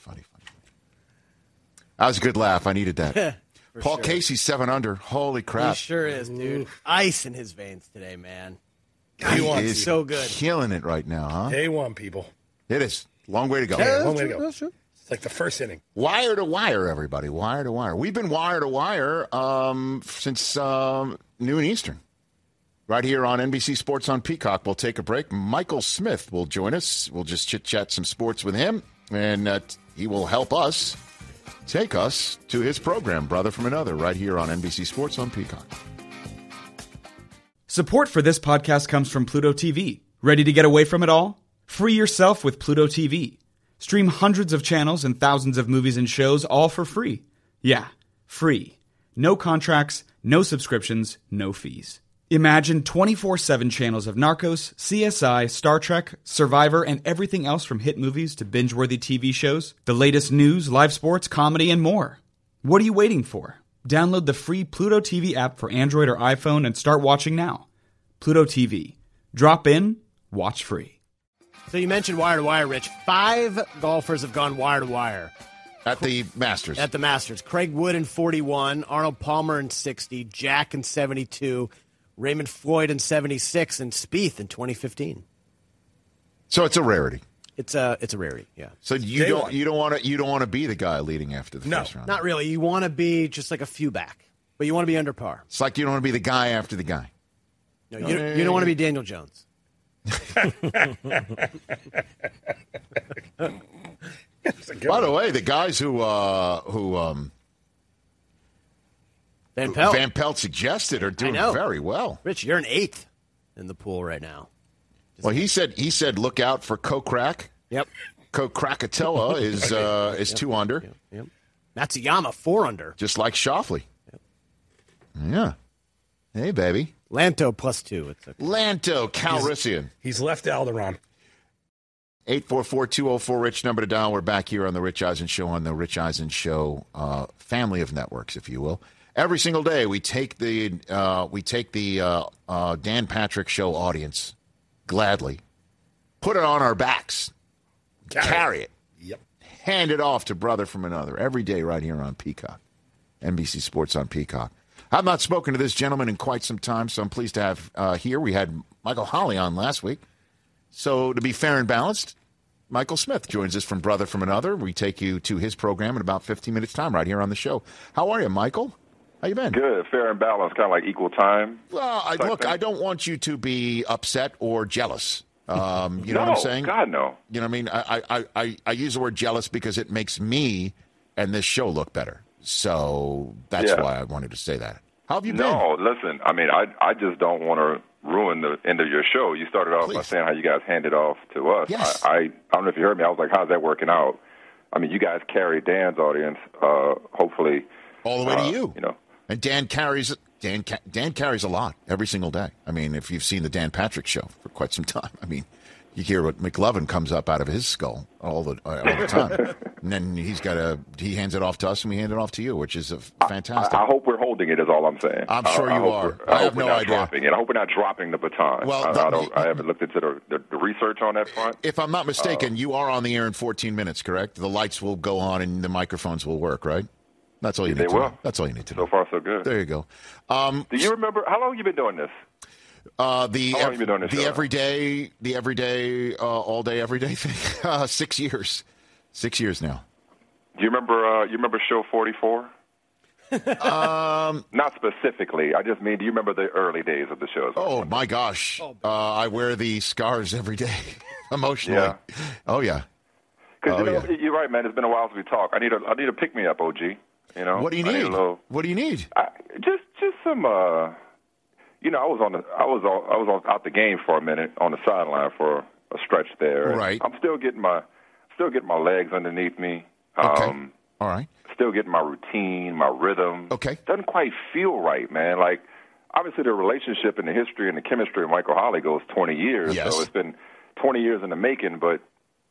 That was a good laugh. I needed that. Paul Casey's 7 under. Holy crap. He sure is, dude. Ice in his veins today, man. He is so good. Killing it right now, huh? Day one, people. It is. Long way to go. Yeah, long way to go. It's like the first inning. Wire to wire, everybody. Wire to wire. We've been wire to wire since noon Eastern. Right here on NBC Sports on Peacock. We'll take a break. Michael Smith will join us. We'll just chit-chat some sports with him, and he will help us take us to his program, Brother from Another, right here on NBC Sports on Peacock. Support for this podcast comes from Pluto TV. Ready to get away from it all? Free yourself with Pluto TV. Stream hundreds of channels and thousands of movies and shows all for free. Yeah, free. No contracts, no subscriptions, no fees. Imagine 24/7 channels of Narcos, CSI, Star Trek, Survivor, and everything else from hit movies to binge-worthy TV shows, the latest news, live sports, comedy, and more. What are you waiting for? Download the free Pluto TV app for Android or iPhone and start watching now. Pluto TV. Drop in, watch free. So you mentioned wire to wire, Rich. 5 golfers have gone wire to wire. At the Masters. At the Masters. Craig Wood in 41, Arnold Palmer in 60, Jack in 72, Raymond Floyd in 76, and Spieth in 2015. So it's a rarity. It's a rarity, yeah. So you don't want to be the guy leading after the first round. Not really. You want to be just like a few back, but you want to be under par. It's like you don't want to be the guy after the guy. No, you don't want to be Daniel Jones. By the way, the guys who Van Pelt suggested are doing very well. Rich, you're an 8th in the pool right now. Well, he said look out for Kokrak. Yep. Kokrakatella is 2 under. Yep. Matsuyama 4 under. Just like Schauffele. Yep. Yeah. Hey, baby. Lanto +2. Lanto Calrissian. He's left Alderaan. 844-204-RICH, number to dial. We're back here on the Rich Eisen Show, on the Rich Eisen Show family of networks, if you will. Every single day, we take the Dan Patrick Show audience gladly, put it on our backs, carry it, yep, hand it off to Brother from Another every day, right here on Peacock, NBC Sports on Peacock. I've not spoken to this gentleman in quite some time, so I'm pleased to have here. We had Michael Holley on last week. So to be fair and balanced, Michael Smith joins us from Brother from Another. We take you to his program in about 15 minutes' time right here on the show. How are you, Michael? How you been? Good, fair and balanced, kind of like equal time. Well, I don't want you to be upset or jealous. You know what I'm saying? God, no. You know what I mean? I use the word jealous because it makes me and this show look better. So that's why I wanted to say that. How have you been? No, listen, I mean, I just don't want to ruin the end of your show. You started off by saying how you guys handed off to us. Yes. I don't know if you heard me. I was like, how's that working out? I mean, you guys carry Dan's audience, hopefully. All the way to you. You know. And Dan carries a lot every single day. I mean, if you've seen the Dan Patrick Show for quite some time, I mean, you hear what McLovin comes up out of his skull all the time. And then he hands it off to us and we hand it off to you, which is fantastic. I hope we're holding it is all I'm saying. I'm sure you are. I have no idea. Dropping it. I hope we're not dropping the baton. Well, I haven't looked into the research on that front. If I'm not mistaken, you are on the air in 14 minutes, correct? The lights will go on and the microphones will work, right? That's all you need to know. That's all you need to know. So far, so good. There you go. Do you remember, how long have you been doing this? The everyday, all day, everyday thing. 6 years. 6 years now. Do you remember show 44? Not specifically. I just mean, do you remember the early days of the shows? Oh, my gosh. I wear the scars every day, emotionally. Yeah. Oh, yeah. Because you're right, man. It's been a while since we talked. I need a pick me up, OG. You know. What do you need? What do you need? Just some. You know, I was out the game for a minute on the sideline for a stretch there. Right. I'm still getting my legs underneath me. Okay. All right. Still getting my routine, my rhythm. Okay. Doesn't quite feel right, man. Like obviously the relationship and the history and the chemistry of Michael Holley goes 20 years. Yes. So it's been 20 years in the making, but,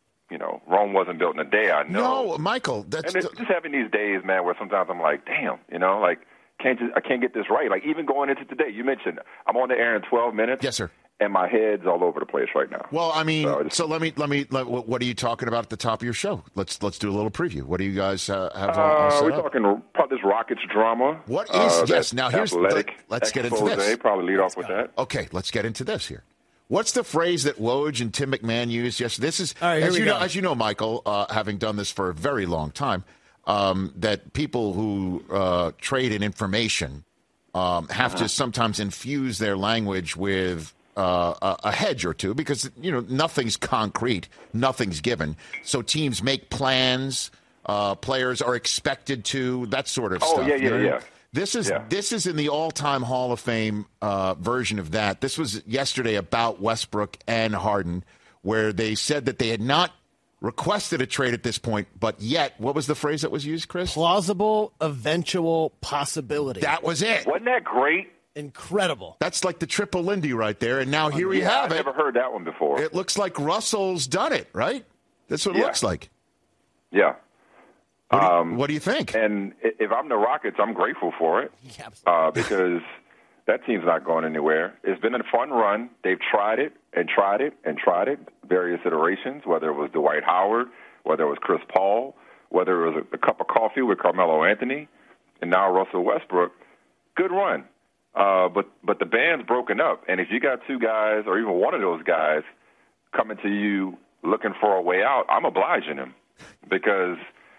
Rome wasn't built in a day, I know. No, Michael, that's... And it's just having these days, man, where sometimes I'm like, damn, I can't get this right. Like, even going into today, you mentioned I'm on the air in 12 minutes. Yes, sir. And my head's all over the place right now. Well, I mean, so let me. What are you talking about at the top of your show? Let's do a little preview. What do you guys have all set We're up? talking probably this Rockets drama. What is yes? Now let's get into this. Probably lead off with that. Okay, let's get into this here. What's the phrase that Woj and Tim McMahon used yesterday? This is all right, as you know, Michael, having done this for a very long time, that people who trade in information have to sometimes infuse their language with a hedge or two because, nothing's concrete, nothing's given. So teams make plans, players are expected to, that sort of stuff. Yeah. This is in the all-time Hall of Fame version of that. This was yesterday about Westbrook and Harden, where they said that they had not requested a trade at this point, but yet, what was the phrase that was used, Chris? Plausible eventual possibility. That was it. Wasn't that great? Incredible. That's like the triple Lindy right there, and now here we have it. I've never heard that one before. It looks like Russell's done it, right? That's what it looks like. Yeah. What do you think? And if I'm the Rockets, I'm grateful for it because that team's not going anywhere. It's been a fun run. They've tried it and tried it and tried it, various iterations, whether it was Dwight Howard, whether it was Chris Paul, whether it was a cup of coffee with Carmelo Anthony, and now Russell Westbrook. Good run. But the band's broken up, and if you got two guys or even one of those guys coming to you looking for a way out, I'm obliging them because,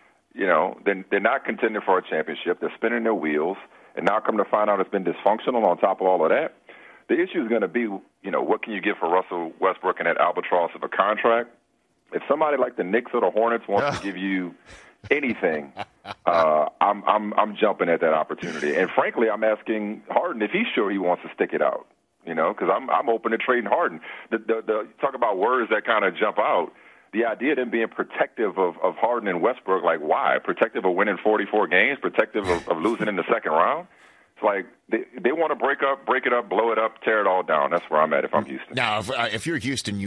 they're not contending for a championship. They're spinning their wheels, and now come to find out it's been dysfunctional on top of all of that. The issue is going to be, what can you get for Russell Westbrook in that albatross of a contract? If somebody like the Knicks or the Hornets wants to give you anything, I'm jumping at that opportunity. And frankly, I'm asking Harden if he's sure he wants to stick it out. Because I'm open to trading Harden. The talk about words that kind of jump out. The idea of them being protective of Harden and Westbrook, like why? Protective of winning 44 games? Protective of losing in the second round? It's like they want to break it up, blow it up, tear it all down. That's where I'm at if I'm Houston. Now, if you're Houston,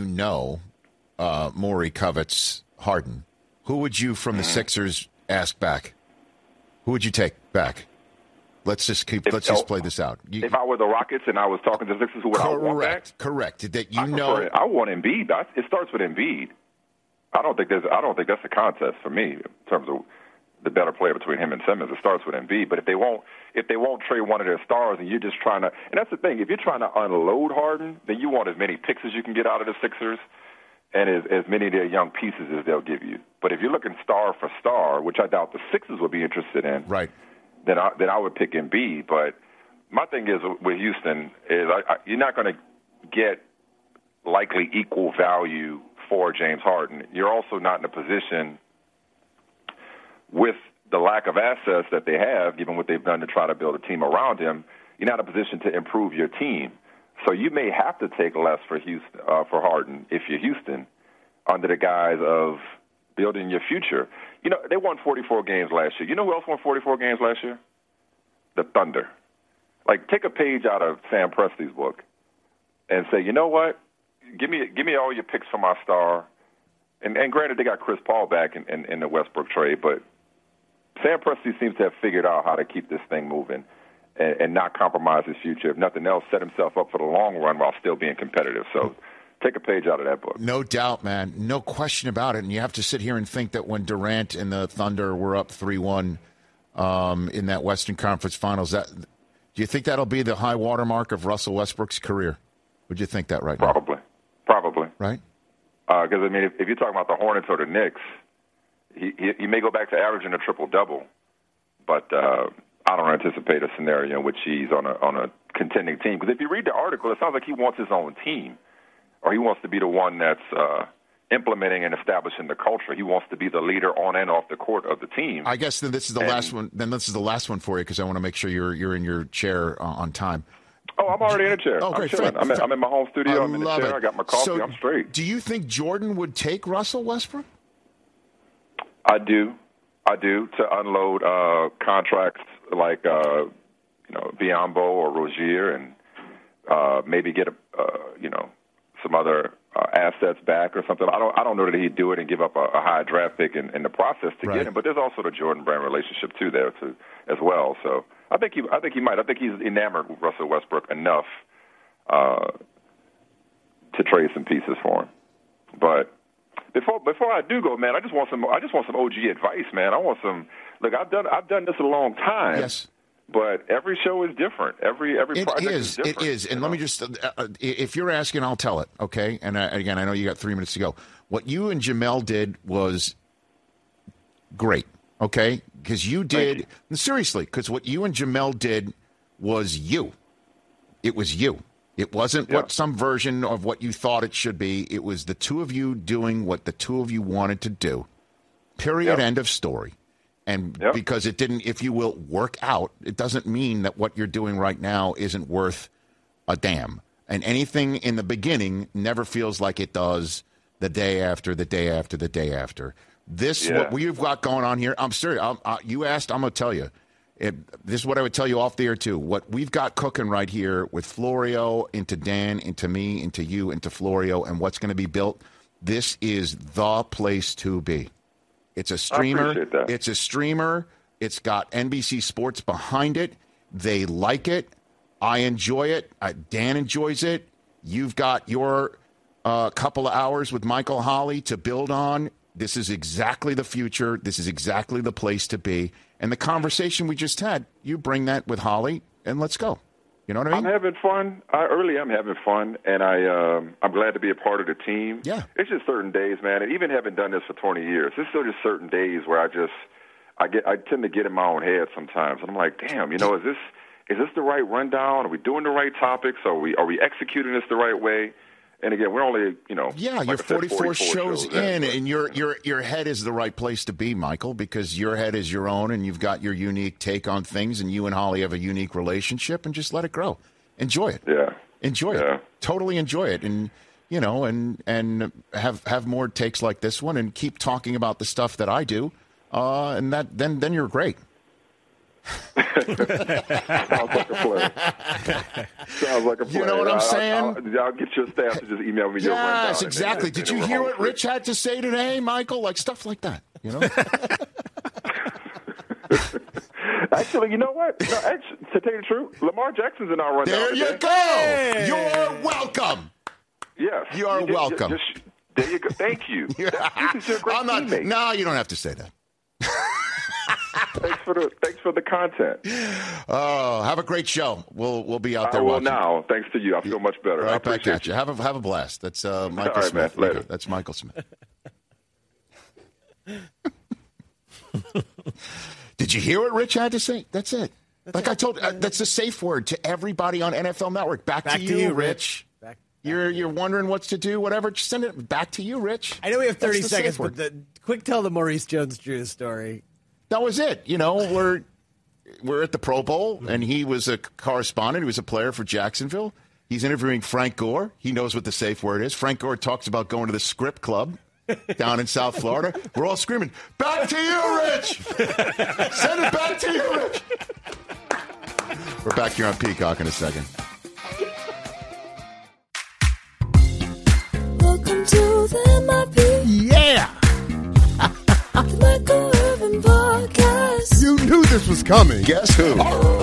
Morey covets Harden. Who would you from the Sixers ask back? Who would you take back? Let's just play this out. If I were the Rockets and I was talking to the Sixers, who would I want back? Correct. I want Embiid. It starts with Embiid. I don't think that's a contest for me in terms of the better player between him and Simmons. It starts with Embiid. But if they won't trade one of their stars, and you're just trying to, and that's the thing, if you're trying to unload Harden, then you want as many picks as you can get out of the Sixers, and as many of their young pieces as they'll give you. But if you're looking star for star, which I doubt the Sixers would be interested in, right? Then I would pick Embiid. But my thing is with Houston is you're not going to get likely equal value for James Harden. You're also not in a position with the lack of assets that they have, given what they've done to try to build a team around him. You're not in a position to improve your team. So you may have to take less for Harden if you're Houston under the guise of building your future. They won 44 games last year. You know who else won 44 games last year? The Thunder. Like, take a page out of Sam Presti's book and say, you know what? Give me all your picks for my star. And granted, they got Chris Paul back in the Westbrook trade, but Sam Presti seems to have figured out how to keep this thing moving and not compromise his future. If nothing else, set himself up for the long run while still being competitive. So take a page out of that book. No doubt, man. No question about it. And you have to sit here and think that when Durant and the Thunder were up 3-1 in that Western Conference Finals, do you think that'll be the high watermark of Russell Westbrook's career? Would you think that right now? Probably. Right? Because, if you're talking about the Hornets or the Knicks, he may go back to averaging a triple-double, but I don't anticipate a scenario in which he's on a contending team. Because if you read the article, it sounds like he wants his own team, or he wants to be the one that's implementing and establishing the culture. He wants to be the leader on and off the court of the team. I guess then this is the last one. Then this is the last one for you because I want to make sure you're in your chair on time. Oh, I'm already in a chair. Oh, great. I'm in my home studio. I'm in the chair. I got my coffee. So, I'm straight. Do you think Jordan would take Russell Westbrook? I do to unload contracts like Biombo or Rozier, and maybe get some other assets back or something. I don't know that he'd do it and give up a high draft pick in the process to get him. But there's also the Jordan Brand relationship too there too as well. So I think he might. I think he's enamored with Russell Westbrook enough to trade some pieces for him. But before I do go, man, I just want some OG advice, man. I want some. Look, I've done this a long time. Yes. But every show is different. Every project is different. It is. And let me just, if you're asking, I'll tell it, okay? And again, I know you got 3 minutes to go. What you and Jamel did was great, okay? Because you did, seriously, because what you and Jamel did was you. It was you. It wasn't what some version of what you thought it should be. It was the two of you doing what the two of you wanted to do. Period. End of story. And because it didn't, if you will, work out, it doesn't mean that what you're doing right now isn't worth a damn. And anything in the beginning never feels like it does the day after, the day after, the day after. This, what we've got going on here, I'm serious. You asked, I'm going to tell you. This is what I would tell you off the air, too. What we've got cooking right here with Florio, into Dan, into me, into you, into Florio, and what's going to be built, this is the place to be. It's a streamer. It's a streamer. It's got NBC Sports behind it. They like it. I enjoy it. Dan enjoys it. You've got your couple of hours with Michael Holley to build on. This is exactly the future. This is exactly the place to be. And the conversation we just had, you bring that with Holley, and let's go. You know what I mean? I'm having fun. I am having fun, and I'm glad to be a part of the team. Yeah. It's just certain days, man, and even having done this for 20 years, there's still just certain days where I tend to get in my own head sometimes, and I'm like, damn, is this the right rundown? Are we doing the right topics? Are we executing this the right way? And again, we're only, you're 44 shows in, and your head is the right place to be, Michael, because your head is your own, and you've got your unique take on things, and you and Holley have a unique relationship, and just let it grow. Enjoy it. Yeah. Enjoy it. Totally enjoy it. And, and have more takes like this one, and keep talking about the stuff that I do, and then you're great. Sounds like a play. You know what I'm saying? I'll get your staff to just email me your rundown. Yes, exactly. Did you hear what Rich had to say today, Michael? Like stuff like that, Actually, you know what? To tell you the truth, Lamar Jackson's in our rundown. There you go. Hey. You're welcome. Yes. You are welcome. There you go. Thank you. This is your great teammate. No, you don't have to say that. Thanks for the content. Oh, have a great show. We'll be out there. I will watching. Now. Thanks to you, I feel much better. Right back at you. Have a blast. That's Michael Smith. Man, later. That's Michael Smith. Did you hear what Rich had to say? That's it. I told you, that's a safe word to everybody on NFL Network. Back to you, Rich. You're wondering what to do, whatever. Just send it back to you, Rich. I know we have 30 seconds, but quick tell the Maurice Jones-Drew story. That was it. We're at the Pro Bowl, and he was a correspondent. He was a player for Jacksonville. He's interviewing Frank Gore. He knows what the safe word is. Frank Gore talks about going to the Script Club down in South Florida. We're all screaming, back to you, Rich! Send it back to you, Rich! We're back here on Peacock in a second. Welcome to the MIP. Yeah! The Michael Irvin Podcast. You knew this was coming. Guess who?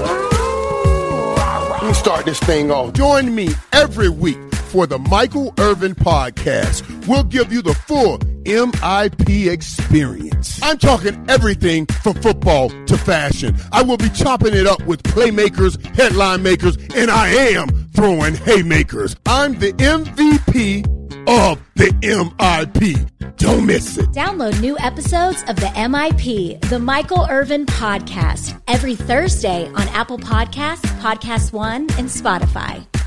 Let me start this thing off. Join me every week for the Michael Irvin Podcast. We'll give you the full MIP experience. I'm talking everything from football to fashion. I will be chopping it up with playmakers, headline makers, and I am throwing haymakers. I'm the MVP of the MIP. Don't miss it. Download new episodes of the MIP, the Michael Irvin Podcast, every Thursday on Apple Podcasts, Podcast One, and Spotify.